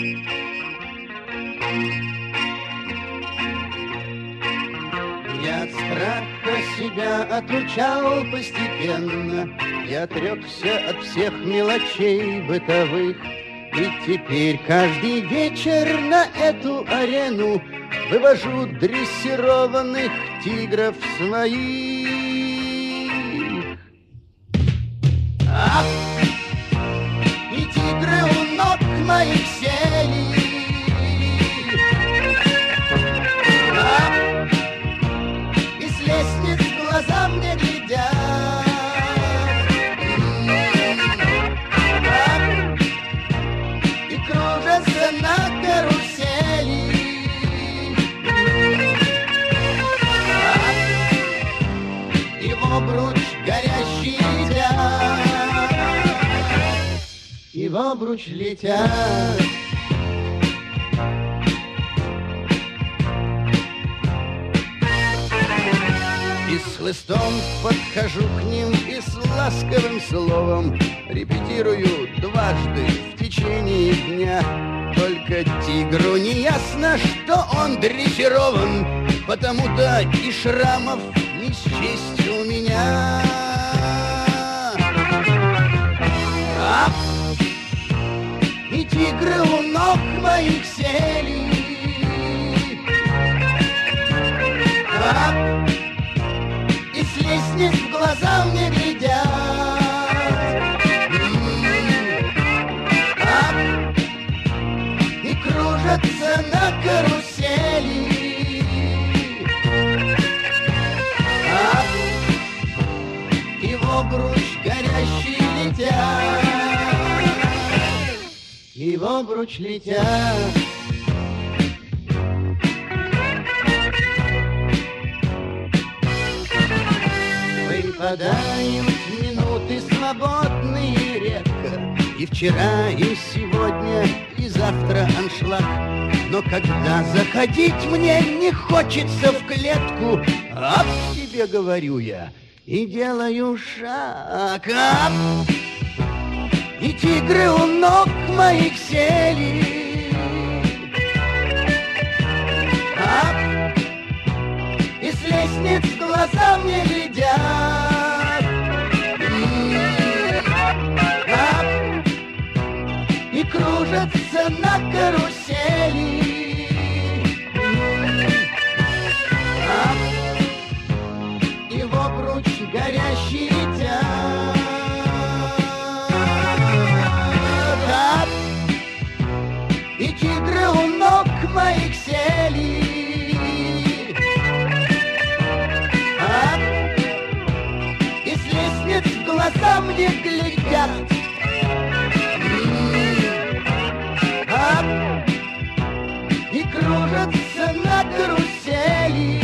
Я от страха себя отучал постепенно, я отрекся от всех мелочей бытовых. И теперь каждый вечер на эту арену вывожу дрессированных тигров своих. Ах! И тигры у ног моих сели. Ах! И с лестниц глаза мне глядят. Ах! И кружатся на карусели. Ах! И в обруч горящий летят. И в обруч летят. И с хлыстом подхожу к ним и с ласковым словом репетирую дважды в течение дня. Только тигру не ясно, что он дрессирован, потому-то и шрамов не счесть у меня. Ах! И тигры у ног моих сели. Ах! И с лестниц в глаза мне глядят. Ах! И кружатся на карусели. Ах! И в обруч горящий летят. И в обруч летят. Выпадают минуты свободные редко, и вчера, и сегодня, и завтра аншлаг. Но когда заходить мне не хочется в клетку, об себе говорю я и делаю шаг. Ап! И тигры у ног моих сели. Ап! И с лестниц глаза мне глядят. Ап! И кружатся на карусели. Ап! И в обруч горящий летят. И тигры у ног моих сели. Ап! И с лестниц в глаза мне глядят. Ап! И кружатся на карусели.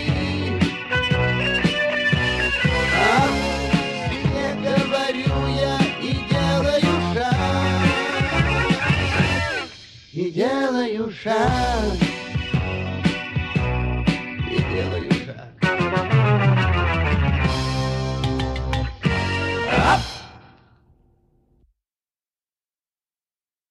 Ап! Тебе говорю я и делаю шаг. И делаю шаг.